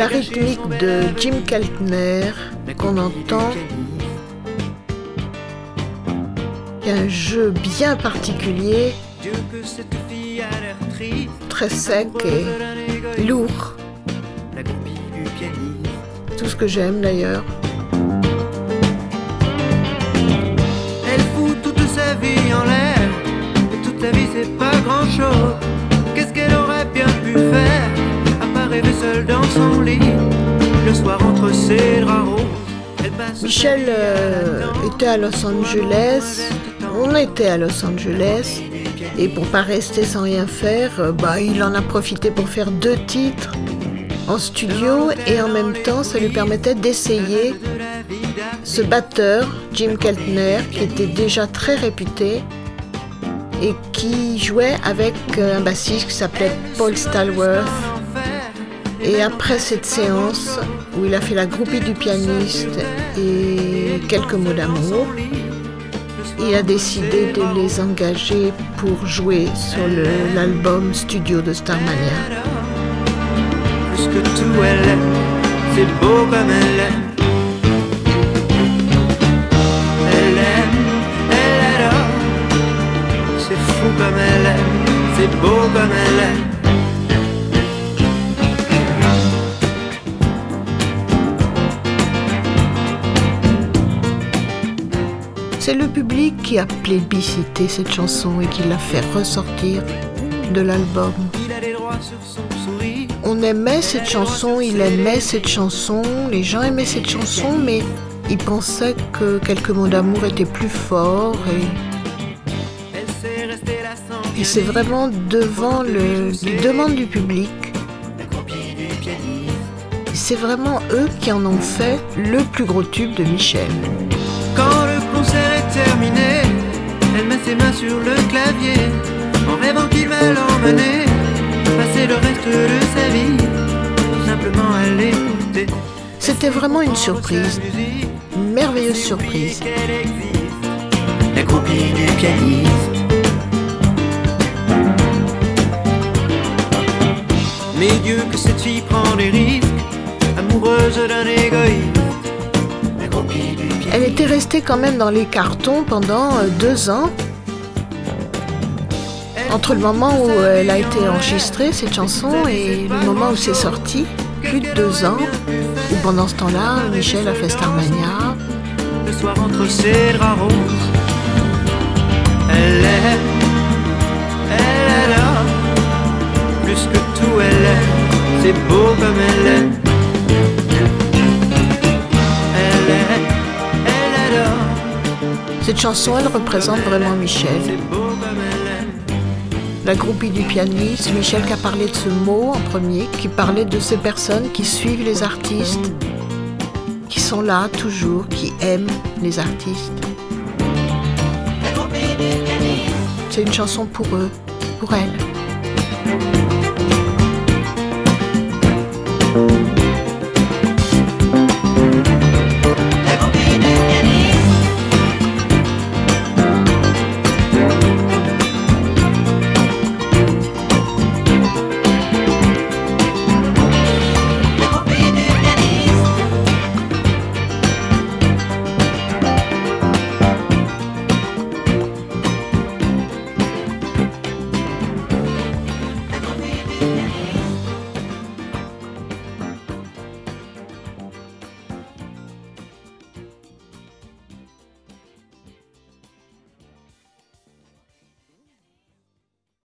la rythmique de Jim Keltner qu'on entend. Il y a un jeu bien particulier, très sec et lourd. Tout ce que j'aime d'ailleurs. Elle fout toute sa vie en l'air, et toute sa vie c'est pas grand chose. Qu'est-ce qu'elle aurait bien pu faire, à part rêver seule dans son lit, le soir entre ses draps roses. Michel était à Los Angeles, on était à Los Angeles, et pour pas rester sans rien faire, il en a profité pour faire 2 titres en studio, et en même temps ça lui permettait d'essayer ce batteur, Jim Keltner, qui était déjà très réputé et qui jouait avec un bassiste qui s'appelait Paul Stallworth. Et après cette séance où il a fait la groupie du pianiste et quelques mots d'amour, il a décidé de les engager pour jouer sur l'album studio de Starmania. Plus que tout elle aime, c'est beau comme elle aime. Elle aime, elle adore, c'est fou comme elle aime, c'est beau comme elle aime. C'est le public qui a plébiscité cette chanson et qui l'a fait ressortir de l'album. On aimait cette chanson, il aimait cette chanson, les gens aimaient cette chanson, mais ils pensaient que quelques mots d'amour étaient plus forts. Et c'est vraiment devant les demandes du public. C'est vraiment eux qui en ont fait le plus gros tube de Michel. Quand le concert est terminé, elle met ses mains sur le clavier, en rêvant qu'il va l'emmener, passer le reste de sa vie, simplement à l'écouter. C'était vraiment une surprise, une merveilleuse surprise. La groupie du pianiste. Mais Dieu que cette fille prend des risques, amoureuse d'un égoïste. Elle était restée quand même dans les cartons pendant 2 ans. Entre le moment où elle a été enregistrée, cette chanson, et le moment où c'est sorti, plus de 2 ans, où pendant ce temps-là, Michel a fait Starmania. Le soir entre ses draps roses, elle aime, elle adore, plus que tout elle aime, c'est beau comme elle aime. Cette chanson, elle représente vraiment Michel. La groupie du pianiste, Michel qui a parlé de ce mot en premier, qui parlait de ces personnes qui suivent les artistes, qui sont là toujours, qui aiment les artistes. C'est une chanson pour eux, pour elle.